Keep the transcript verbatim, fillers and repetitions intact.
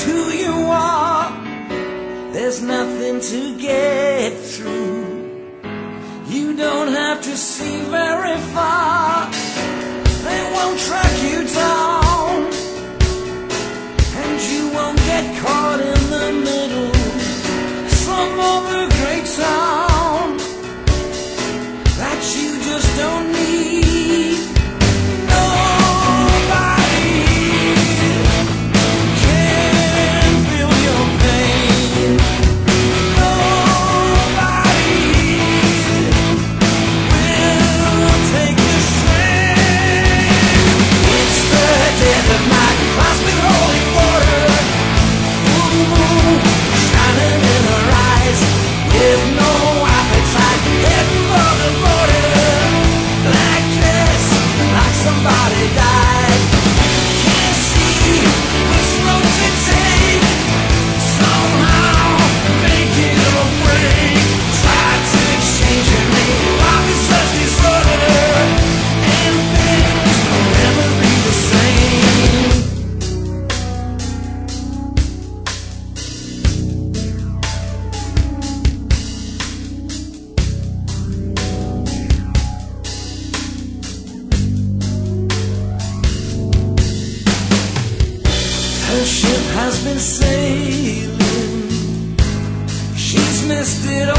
who you are. There's nothing to get through. You don't have to see very far. They won't track you down, and you won't get caught in the middle. Some other great town that you just don't need. Nobody can feel your pain. Nobody will take the strain. It's the dead of night, crossed with holy water. Ooh, shining in her eyes, with no appetite, heading for the border. Like this, like somebody died. Can't see which road to take. Somehow make it a break. Try to exchange your name. Life is such disorder, and things will never be the same. Her ship has been sailing. She's missed it